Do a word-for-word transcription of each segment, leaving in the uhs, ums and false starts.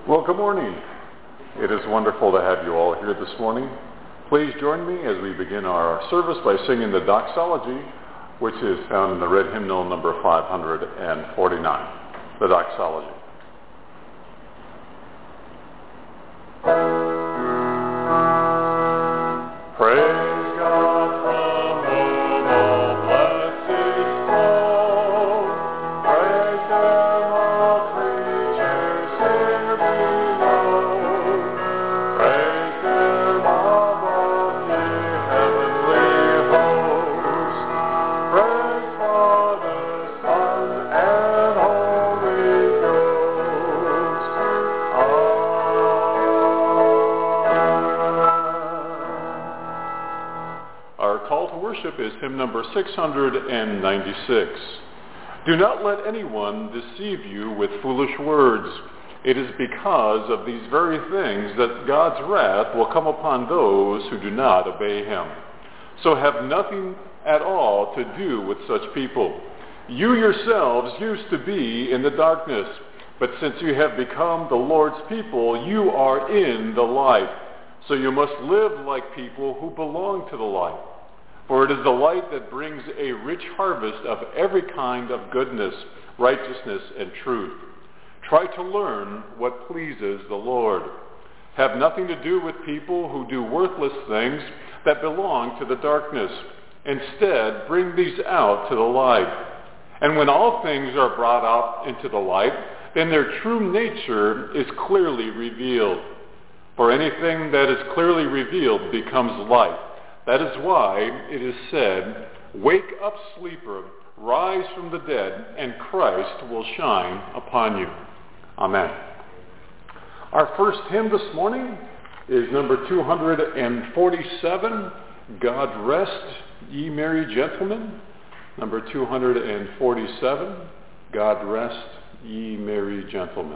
Well, good morning. It is wonderful to have you all here this morning. Please join me as we begin our service by singing the doxology, which is found in the red hymnal number five hundred forty-nine, the doxology. Praise is hymn number six hundred ninety-six. Do not let anyone deceive you with foolish words. It is because of these very things that God's wrath will come upon those who do not obey him. So have nothing at all to do with such people. You yourselves used to be in the darkness, but since you have become the Lord's people, you are in the light. So you must live like people who belong to the light. For it is the light that brings a rich harvest of every kind of goodness, righteousness, and truth. Try to learn what pleases the Lord. Have nothing to do with people who do worthless things that belong to the darkness. Instead, bring these out to the light. And when all things are brought out into the light, then their true nature is clearly revealed. For anything that is clearly revealed becomes light. That is why it is said, "Wake up, sleeper, rise from the dead, and Christ will shine upon you." Amen. Our first hymn this morning is number two hundred forty-seven, "God Rest, Ye Merry Gentlemen." Number two hundred forty-seven, "God Rest, Ye Merry Gentlemen."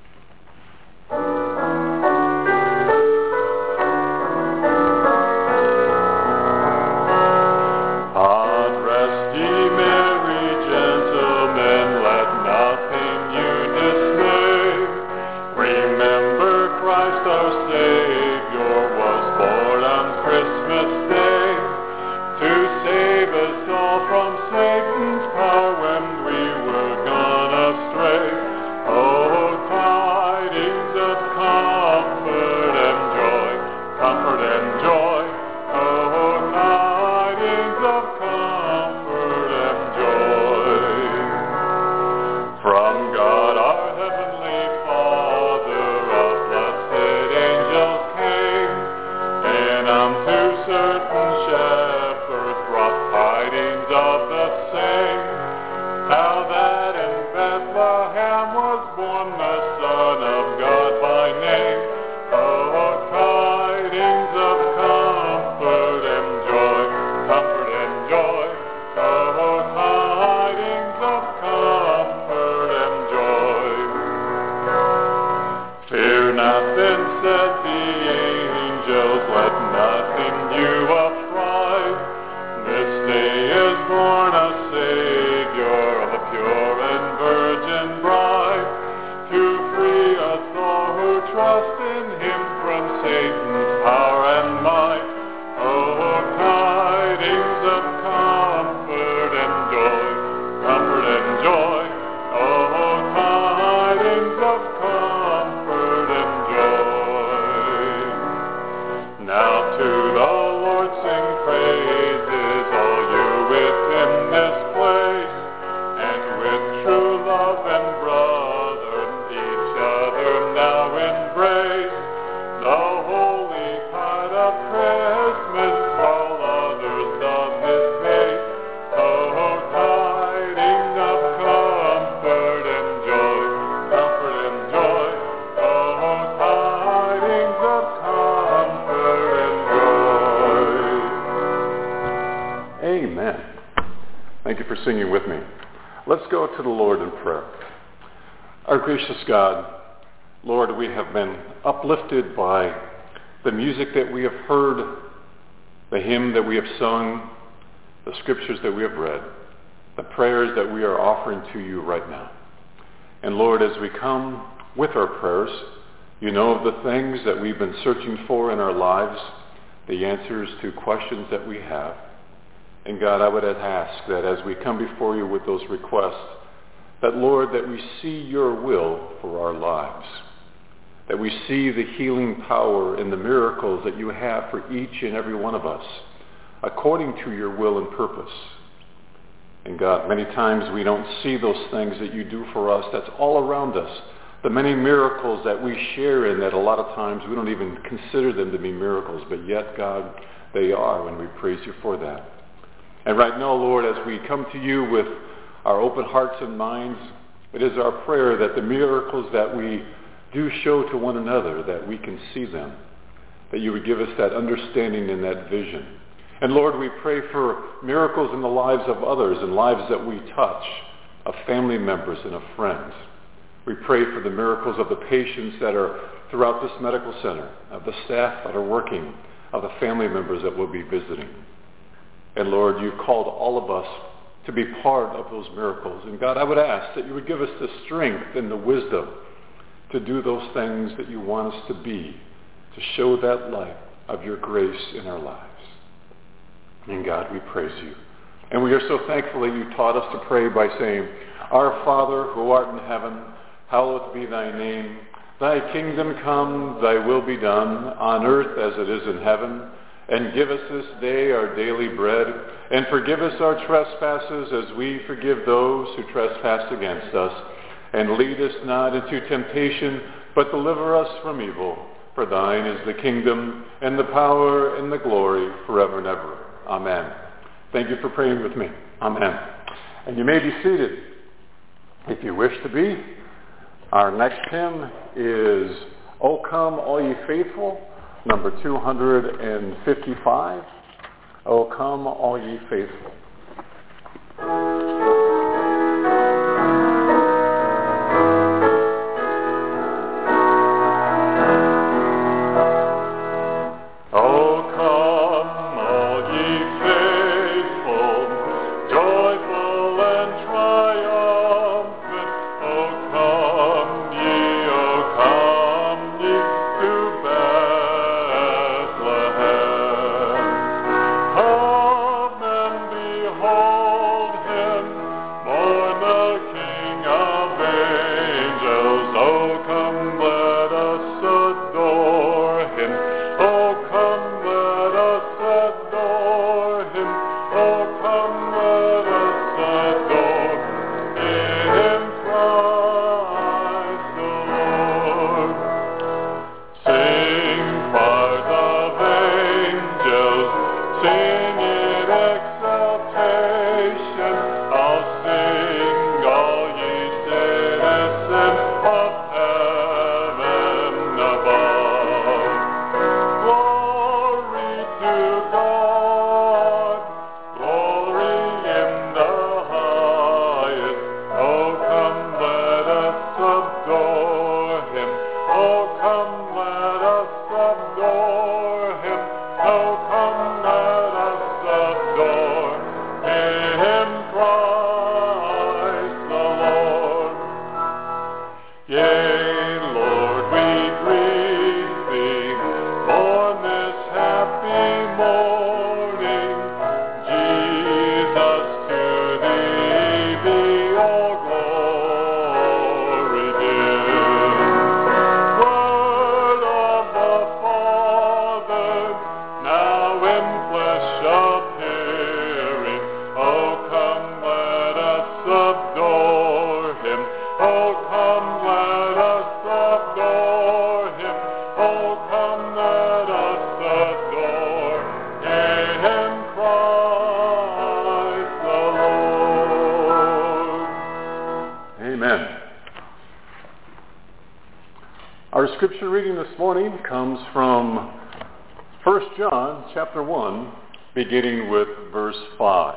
Singing with me. Let's go to the Lord in prayer. Our gracious God, Lord, we have been uplifted by the music that we have heard, the hymn that we have sung, the scriptures that we have read, the prayers that we are offering to you right now. And Lord, as we come with our prayers, You know of the things that we've been searching for in our lives, the answers to questions that we have. And God, I would ask that as we come before you with those requests, that, Lord, that we see your will for our lives, that we see the healing power and the miracles that you have for each and every one of us, according to your will and purpose. And God, many times we don't see those things that you do for us. That's all around us. The many miracles that we share in that a lot of times we don't even consider them to be miracles, but yet, God, they are, and we praise you for that. And right now, Lord, as we come to you with our open hearts and minds, it is our prayer that the miracles that we do show to one another, that we can see them, that you would give us that understanding and that vision. And Lord, we pray for miracles in the lives of others and lives that we touch, of family members and of friends. We pray for the miracles of the patients that are throughout this medical center, of the staff that are working, of the family members that will be visiting. And Lord, you've called all of us to be part of those miracles. And God, I would ask that you would give us the strength and the wisdom to do those things that you want us to be, to show that light of your grace in our lives. And God, we praise you. And we are so thankful that you taught us to pray by saying, Our Father, who art in heaven, hallowed be thy name. Thy kingdom come, thy will be done, on earth as it is in heaven. And give us this day our daily bread, and forgive us our trespasses as we forgive those who trespass against us. And lead us not into temptation, but deliver us from evil. For thine is the kingdom, and the power, and the glory, forever and ever. Amen. Thank you for praying with me. Amen. And you may be seated if you wish to be. Our next hymn is O Come All Ye Faithful, number two hundred fifty-five. O Come All Ye Faithful. Our scripture reading this morning comes from First John chapter one, beginning with verse five.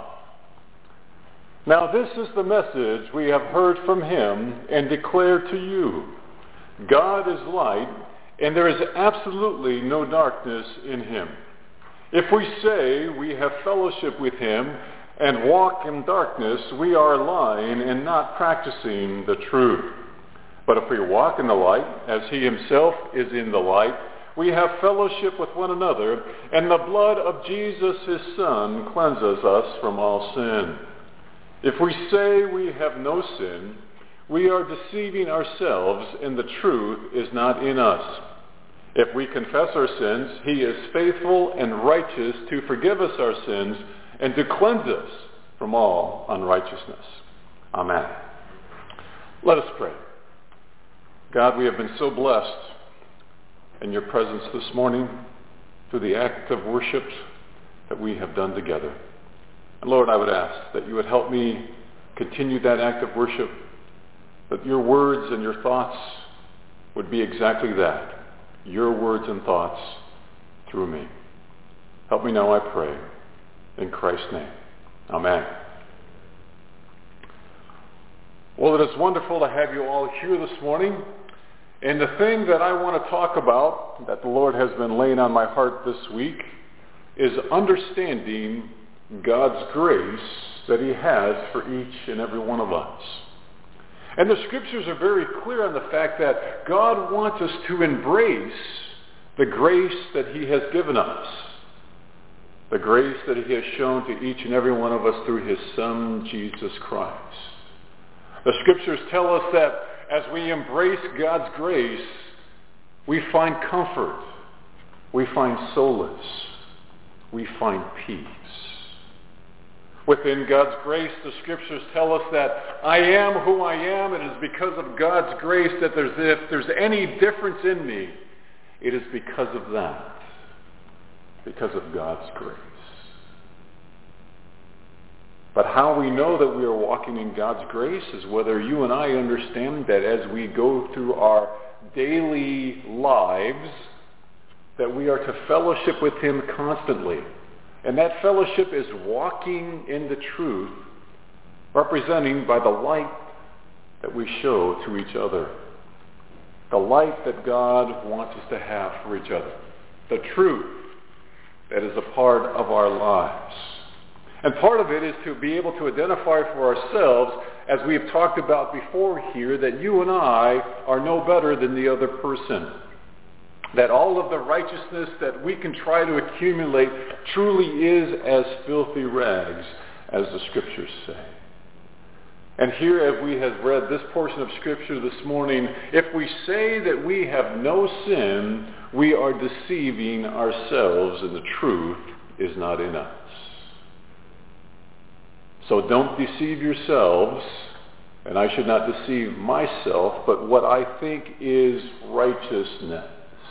Now this is the message we have heard from him and declare to you. God is light, and there is absolutely no darkness in him. If we say we have fellowship with him and walk in darkness, we are lying and not practicing the truth. But if we walk in the light, as he himself is in the light, we have fellowship with one another, and the blood of Jesus, his Son, cleanses us from all sin. If we say we have no sin, we are deceiving ourselves, and the truth is not in us. If we confess our sins, he is faithful and righteous to forgive us our sins and to cleanse us from all unrighteousness. Amen. Let us pray. God, we have been so blessed in your presence this morning through the act of worship that we have done together. And Lord, I would ask that you would help me continue that act of worship, that your words and your thoughts would be exactly that, your words and thoughts through me. Help me now, I pray, in Christ's name. Amen. Well, it is wonderful to have you all here this morning. And the thing that I want to talk about, that the Lord has been laying on my heart this week, is understanding God's grace that he has for each and every one of us. And the scriptures are very clear on the fact that God wants us to embrace the grace that he has given us, the grace that he has shown to each and every one of us through his Son, Jesus Christ. The scriptures tell us that as we embrace God's grace, we find comfort, we find solace, we find peace. Within God's grace, the scriptures tell us that I am who I am. It is because of God's grace that there's, if there's any difference in me, it is because of that, because of God's grace. But how we know that we are walking in God's grace is whether you and I understand that as we go through our daily lives, that we are to fellowship with him constantly. And that fellowship is walking in the truth, representing by the light that we show to each other. The light that God wants us to have for each other. The truth that is a part of our lives. And part of it is to be able to identify for ourselves, as we have talked about before here, that you and I are no better than the other person. That all of the righteousness that we can try to accumulate truly is as filthy rags, as the scriptures say. And here, as we have read this portion of scripture this morning, if we say that we have no sin, we are deceiving ourselves, and the truth is not in us. So don't deceive yourselves, and I should not deceive myself, but what I think is righteousness.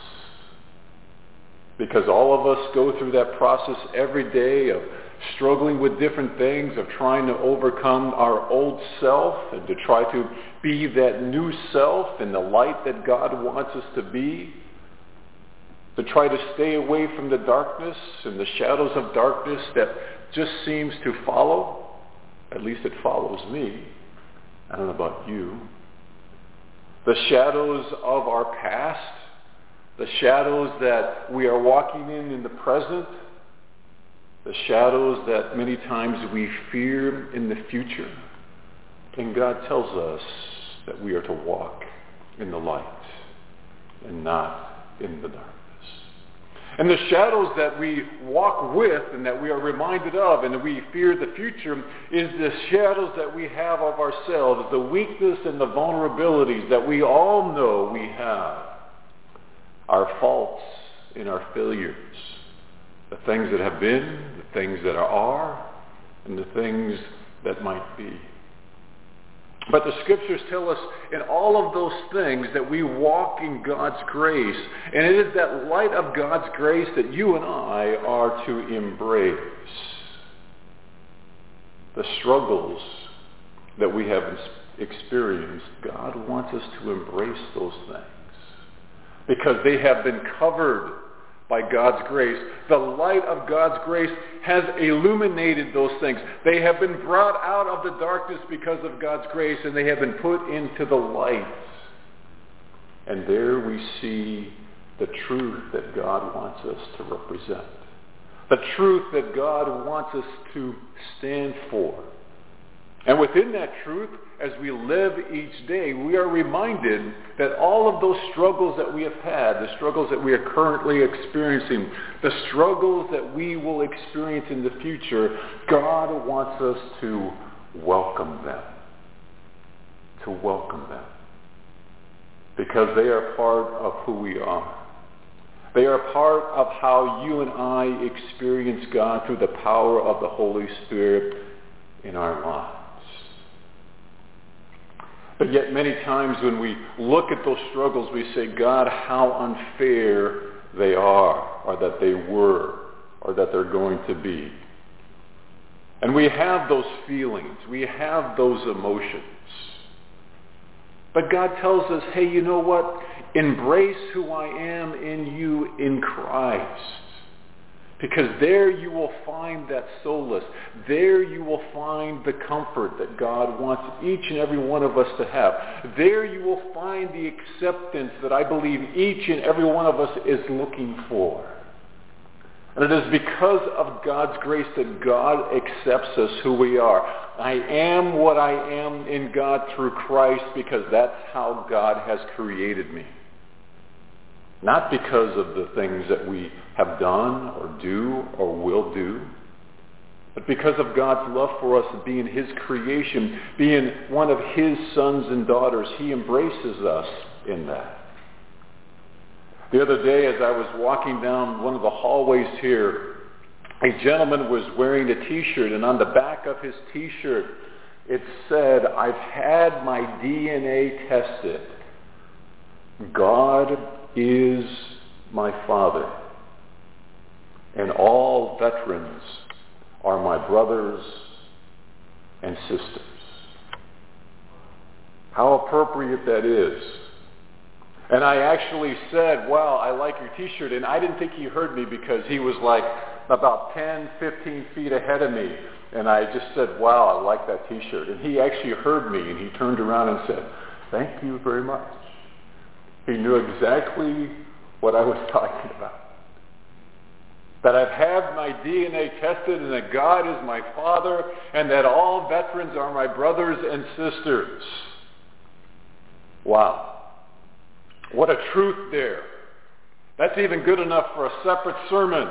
Because all of us go through that process every day of struggling with different things, of trying to overcome our old self and to try to be that new self in the light that God wants us to be. To try to stay away from the darkness and the shadows of darkness that just seems to follow. At least it follows me. I don't know about you. The shadows of our past, the shadows that we are walking in in the present, the shadows that many times we fear in the future. And God tells us that we are to walk in the light and not in the darkness. And the shadows that we walk with and that we are reminded of and that we fear the future is the shadows that we have of ourselves, the weakness and the vulnerabilities that we all know we have, our faults and our failures, the things that have been, the things that are, and the things that might be. But the scriptures tell us in all of those things that we walk in God's grace. And it is that light of God's grace that you and I are to embrace. The struggles that we have experienced, God wants us to embrace those things. Because they have been covered by God's grace. The light of God's grace has illuminated those things. They have been brought out of the darkness because of God's grace, and they have been put into the light. And there we see the truth that God wants us to represent. The truth that God wants us to stand for. And within that truth, as we live each day, we are reminded that all of those struggles that we have had, the struggles that we are currently experiencing, the struggles that we will experience in the future, God wants us to welcome them. To welcome them. Because they are part of who we are. They are part of how you and I experience God through the power of the Holy Spirit in our lives. But yet many times when we look at those struggles, we say, God, how unfair they are, or that they were, or that they're going to be. And we have those feelings. We have those emotions. But God tells us, hey, you know what? Embrace who I am in you in Christ. Because there you will find that solace. There you will find the comfort that God wants each and every one of us to have. There you will find the acceptance that I believe each and every one of us is looking for. And it is because of God's grace that God accepts us who we are. I am what I am in God through Christ because that's how God has created me. Not because of the things that we have done or do or will do, but because of God's love for us being his creation, being one of his sons and daughters. He embraces us in that. The other day as I was walking down one of the hallways here, a gentleman was wearing a t-shirt, and on the back of his t-shirt it said, I've had my D N A tested. God is my Father, and all veterans are my brothers and sisters. How appropriate that is. And I actually said, wow, I like your t-shirt. And I didn't think he heard me because he was like about ten, fifteen feet ahead of me. And I just said, wow, I like that t-shirt. And he actually heard me, and he turned around and said, thank you very much. He knew exactly what I was talking about. That I've had my D N A tested, and that God is my Father, and that all veterans are my brothers and sisters. Wow. What a truth there. That's even good enough for a separate sermon.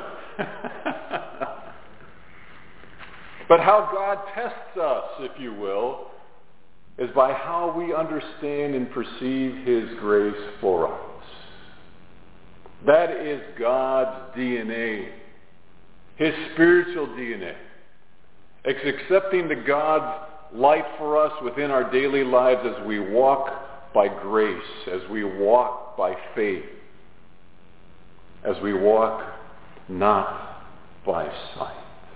But how God tests us, if you will, is by how we understand and perceive his grace for us. That is God's D N A, his spiritual D N A. It's accepting the God's light for us within our daily lives as we walk by grace, as we walk by faith, as we walk not by sight.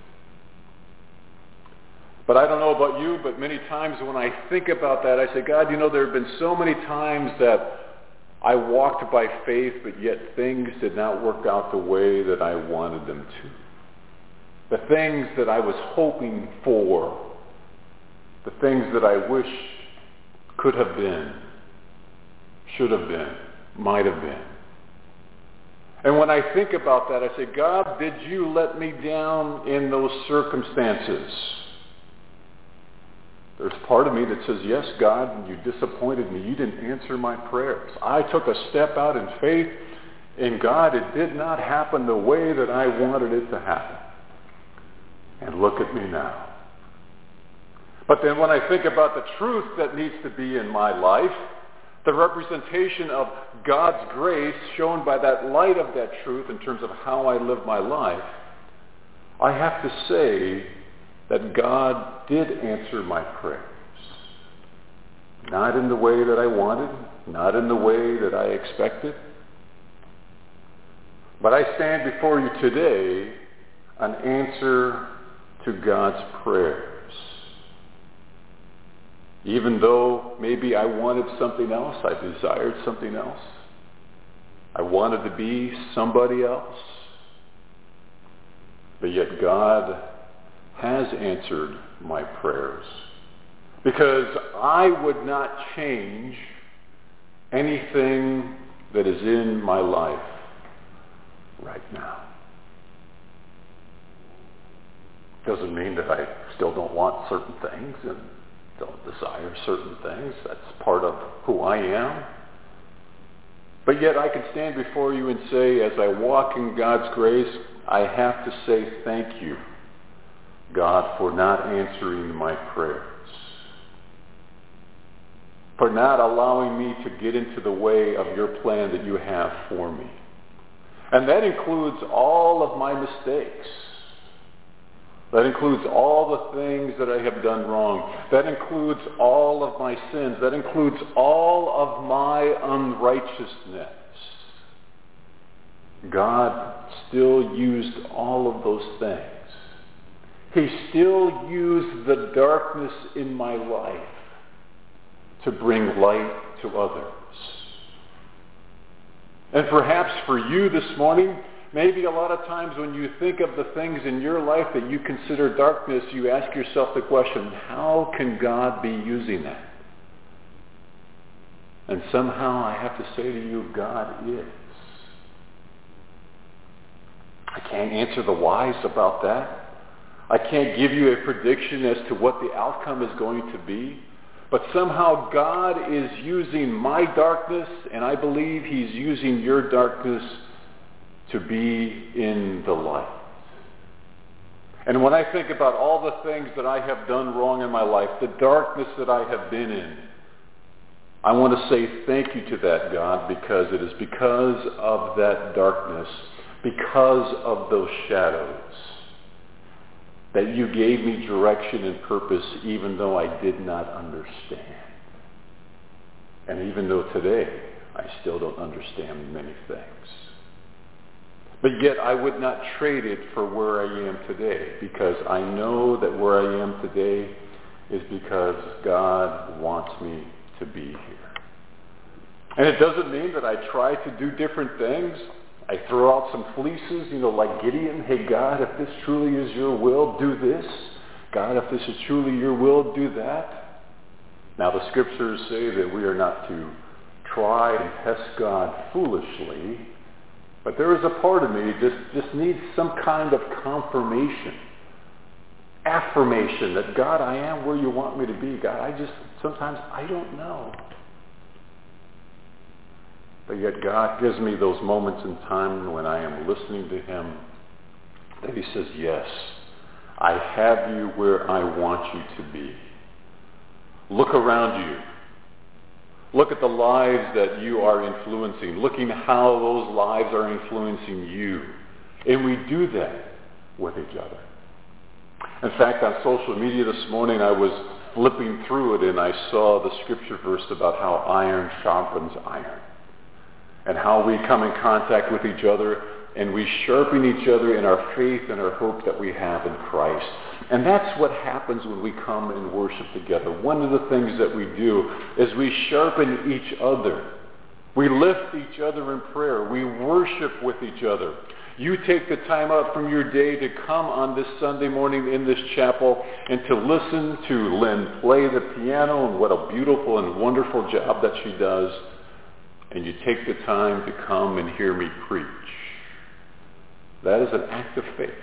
But I don't know about you, but many times when I think about that, I say, God, you know, there have been so many times that I walked by faith, but yet things did not work out the way that I wanted them to. The things that I was hoping for, the things that I wish could have been, should have been, might have been. And when I think about that, I say, God, did you let me down in those circumstances? There's part of me that says, yes, God, you disappointed me. You didn't answer my prayers. I took a step out in faith, and God, it did not happen the way that I wanted it to happen. And look at me now. But then when I think about the truth that needs to be in my life, the representation of God's grace shown by that light of that truth in terms of how I live my life, I have to say that God did answer my prayers. Not in the way that I wanted, not in the way that I expected. But I stand before you today an answer to God's prayers. Even though maybe I wanted something else, I desired something else. I wanted to be somebody else. But yet God has answered my prayers. Because I would not change anything that is in my life right now. Doesn't mean that I still don't want certain things, and don't desire certain things. That's part of who I am. But yet I can stand before you and say, as I walk in God's grace, I have to say thank you, God, for not answering my prayers, for not allowing me to get into the way of your plan that you have for me. And that includes all of my mistakes. That includes all the things that I have done wrong. That includes all of my sins. That includes all of my unrighteousness. God still used all of those things. He still used the darkness in my life to bring light to others. And perhaps for you this morning, maybe a lot of times when you think of the things in your life that you consider darkness, you ask yourself the question, how can God be using that? And somehow I have to say to you, God is. I can't answer the whys about that. I can't give you a prediction as to what the outcome is going to be. But somehow God is using my darkness, and I believe he's using your darkness to be in the light. And when I think about all the things that I have done wrong in my life, the darkness that I have been in, I want to say thank you to that, God, because it is because of that darkness, because of those shadows, that you gave me direction and purpose even though I did not understand. And even though today I still don't understand many things. But yet I would not trade it for where I am today, because I know that where I am today is because God wants me to be here. And it doesn't mean that I try to do different things. I throw out some fleeces, you know, like Gideon. Hey, God, if this truly is your will, do this. God, if this is truly your will, do that. Now, the scriptures say that we are not to try and test God foolishly, but there is a part of me that just, just needs some kind of confirmation, affirmation that, God, I am where you want me to be. God, I just, sometimes I don't know. But yet God gives me those moments in time when I am listening to him that he says, yes, I have you where I want you to be. Look around you. Look at the lives that you are influencing. Looking how those lives are influencing you. And we do that with each other. In fact, on social media this morning, I was flipping through it and I saw the scripture verse about how iron sharpens iron. And how we come in contact with each other and we sharpen each other in our faith and our hope that we have in Christ. And that's what happens when we come and worship together. One of the things that we do is we sharpen each other. We lift each other in prayer. We worship with each other. You take the time out from your day to come on this Sunday morning in this chapel and to listen to Lynn play the piano, and what a beautiful and wonderful job that she does. And you take the time to come and hear me preach. That is an act of faith.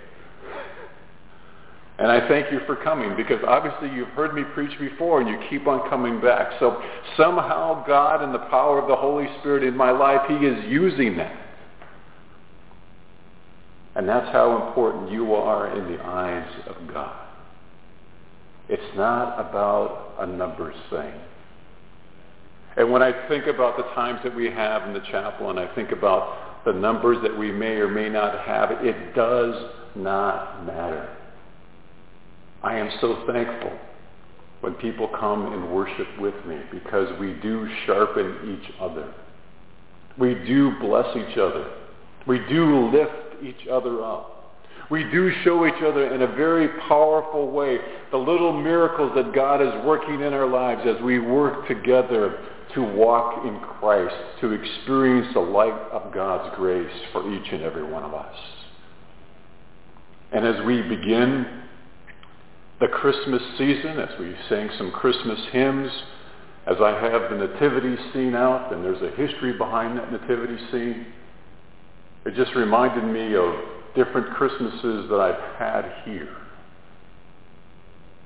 And I thank you for coming, because obviously you've heard me preach before and you keep on coming back. So somehow God and the power of the Holy Spirit in my life, he is using that. And that's how important you are in the eyes of God. It's not about a numbers thing. And when I think about the times that we have in the chapel, and I think about the numbers that we may or may not have, it does not matter. I am so thankful when people come and worship with me, because we do sharpen each other. We do bless each other. We do lift each other up. We do show each other in a very powerful way the little miracles that God is working in our lives as we work together to walk in Christ, to experience the light of God's grace for each and every one of us. And as we begin the Christmas season, as we sing some Christmas hymns, as I have the nativity scene out, and there's a history behind that nativity scene, it just reminded me of different Christmases that I've had here.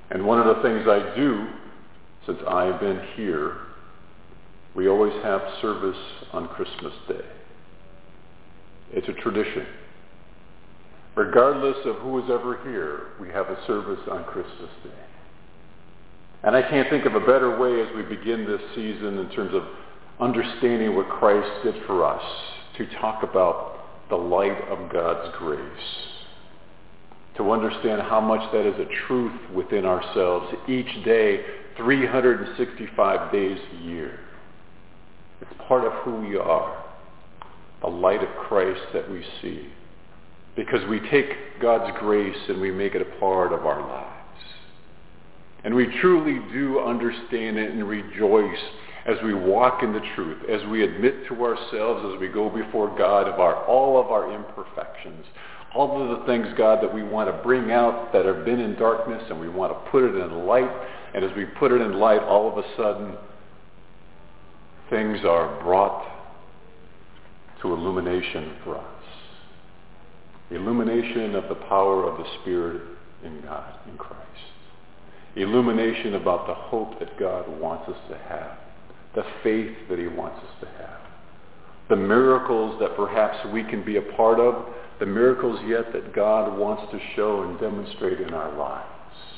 And one of the things I do since I've been here, we always have service on Christmas Day. It's a tradition. Regardless of who is ever here, we have a service on Christmas Day. And I can't think of a better way as we begin this season in terms of understanding what Christ did for us to talk about the light of God's grace. To understand how much that is a truth within ourselves each day, three hundred sixty-five days a year. It's part of who we are, the light of Christ that we see. Because we take God's grace and we make it a part of our lives. And we truly do understand it and rejoice as we walk in the truth, as we admit to ourselves, as we go before God of our all of our imperfections, all of the things, God, that we want to bring out that have been in darkness, and we want to put it in light. And as we put it in light, all of a sudden, things are brought to illumination for us. Illumination of the power of the Spirit in God, in Christ. Illumination about the hope that God wants us to have. The faith that he wants us to have. The miracles that perhaps we can be a part of. The miracles yet that God wants to show and demonstrate in our lives.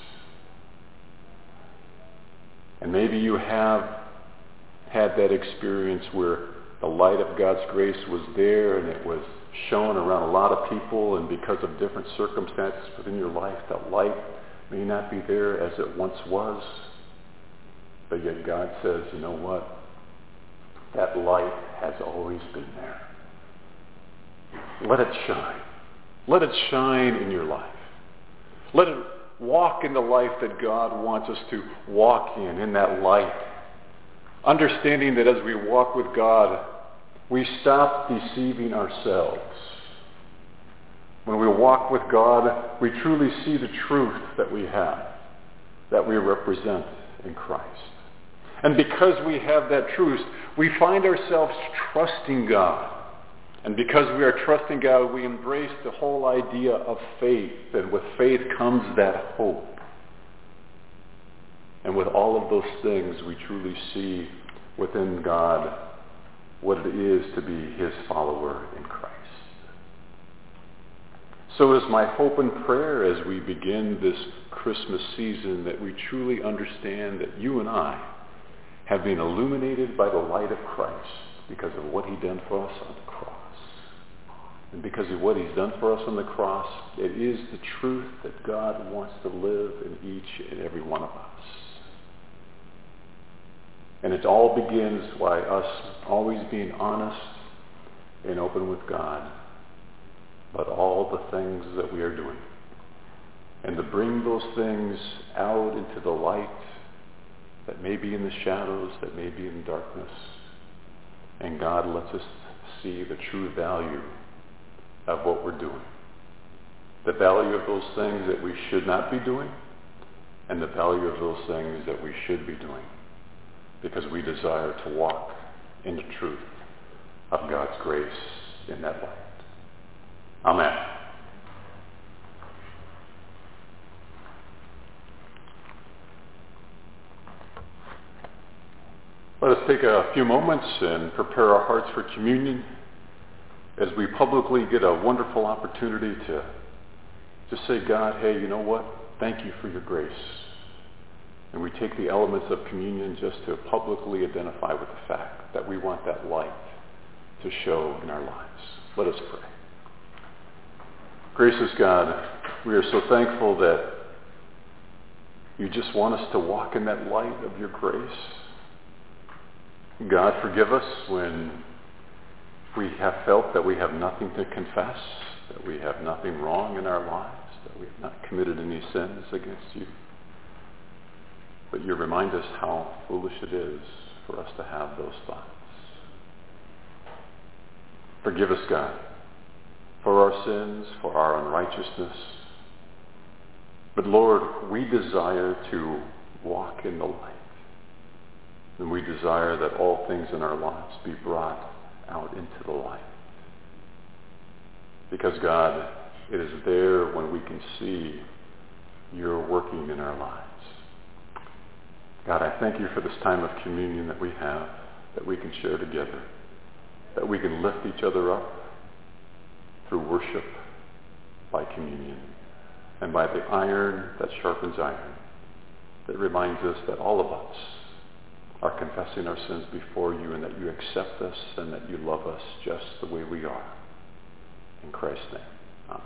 And maybe you have had that experience where the light of God's grace was there and it was shown around a lot of people, and because of different circumstances within your life, that light may not be there as it once was. But yet God says, you know what? That light has always been there. Let it shine. Let it shine in your life. Let it walk in the life that God wants us to walk in, in that light. Understanding that as we walk with God, we stop deceiving ourselves. When we walk with God, we truly see the truth that we have, that we represent in Christ. And because we have that truth, we find ourselves trusting God. And because we are trusting God, we embrace the whole idea of faith. And with faith comes that hope. And with all of those things, we truly see within God what it is to be his follower in Christ. So it is my hope and prayer as we begin this Christmas season that we truly understand that you and I have been illuminated by the light of Christ because of what he done for us on the cross. And because of what he's done for us on the cross, it is the truth that God wants to live in each and every one of us. And it all begins by us always being honest and open with God about all the things that we are doing. And to bring those things out into the light that may be in the shadows, that may be in darkness. And God lets us see the true value of what we're doing. The value of those things that we should not be doing, and the value of those things that we should be doing, because we desire to walk in the truth of God's grace in that light. Amen. Let us take a few moments and prepare our hearts for communion as we publicly get a wonderful opportunity to just say, God, hey, you know what? Thank you for your grace. And we take the elements of communion just to publicly identify with the fact that we want that light to show in our lives. Let us pray. Gracious God, we are so thankful that you just want us to walk in that light of your grace. God, forgive us when we have felt that we have nothing to confess, that we have nothing wrong in our lives, that we have not committed any sins against you. But you remind us how foolish it is for us to have those thoughts. Forgive us, God, for our sins, for our unrighteousness. But Lord, we desire to walk in the light. And we desire that all things in our lives be brought out into the light. Because God, it is there when we can see you're working in our lives. God, I thank you for this time of communion that we have, that we can share together, that we can lift each other up through worship by communion and by the iron that sharpens iron, that reminds us that all of us are confessing our sins before you and that you accept us and that you love us just the way we are. In Christ's name, amen.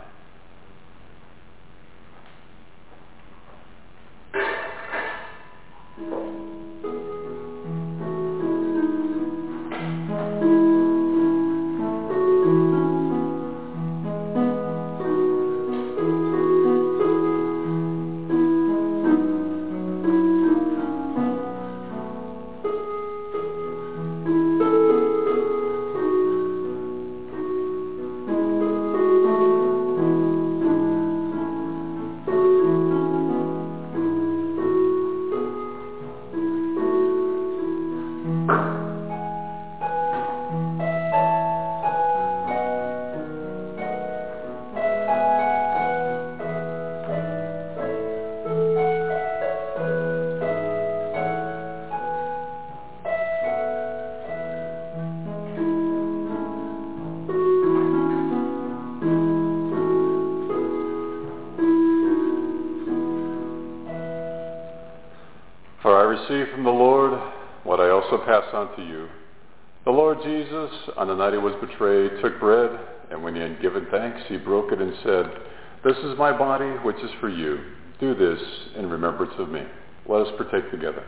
Receive from the Lord what I also pass on to you. The Lord Jesus, on the night he was betrayed, took bread, and when he had given thanks, he broke it and said, "This is my body, which is for you. Do this in remembrance of me." Let us partake together.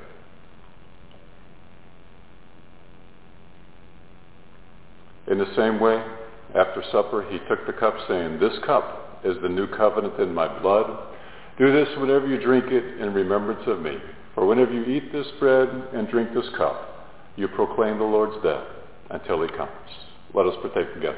In the same way, after supper, he took the cup, saying, "This cup is the new covenant in my blood. Do this whenever you drink it in remembrance of me. For whenever you eat this bread and drink this cup, you proclaim the Lord's death until he comes." Let us partake together.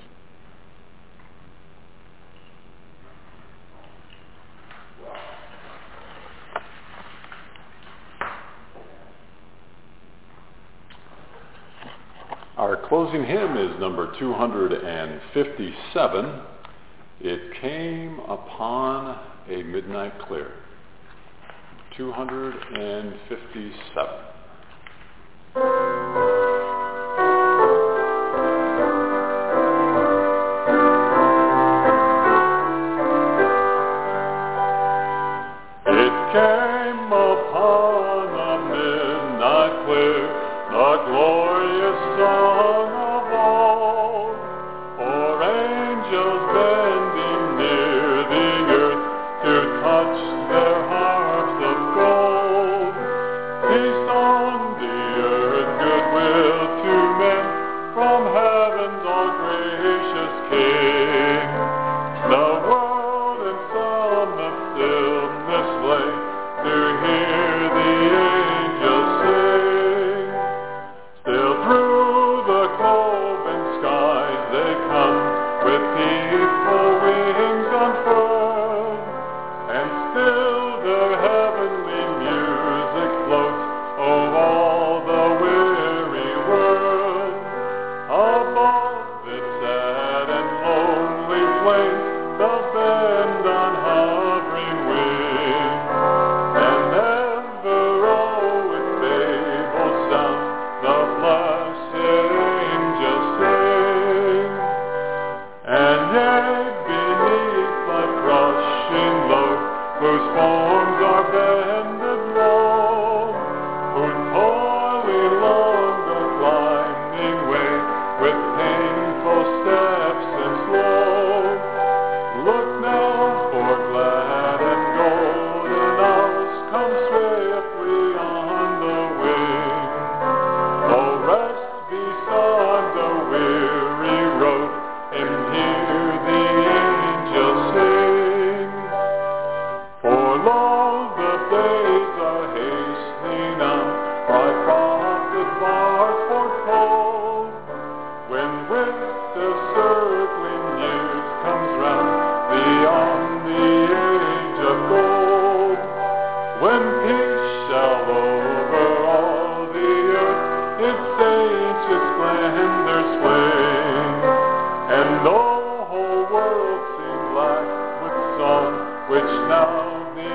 Our closing hymn is number two hundred fifty-seven. It came upon a midnight clear. two hundred fifty-seven. It came upon a midnight clear, the glorious song of all, for angels bending near the earth to touch their harps of gold. He sung the earth goodwill to men from heaven's all gracious King. The world in solemn stillness lay to hear the angels sing. Still through the cloven skies they come with peaceful wings unfurled, and still their heavenly music floats over all the weary world. Above its sad and lonely plains, the bend on hovering wing, and ever oh with faithful sound the blessed angels sing. And yet beneath the crushing load, whose forms are bended low, who toiling along the climbing way with painful steps and slow, look now, for glad and golden hours come swiftly on the wing. Oh, rest beside the weary road and hear the angels sing. For lo, the days are hastening on, by prophet bars foretold, when with the circling years comes round beyond the age of gold, when peace shall over all the earth its saints its splendor swing, and the whole world sing black with song which now the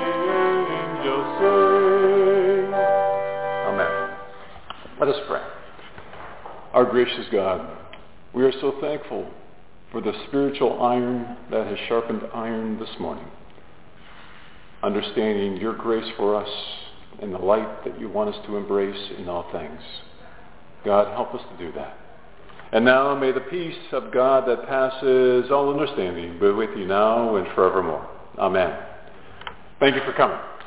Let us pray. Our gracious God, we are so thankful for the spiritual iron that has sharpened iron this morning. Understanding your grace for us and the light that you want us to embrace in all things. God, help us to do that. And now may the peace of God that passes all understanding be with you now and forevermore. Amen. Thank you for coming.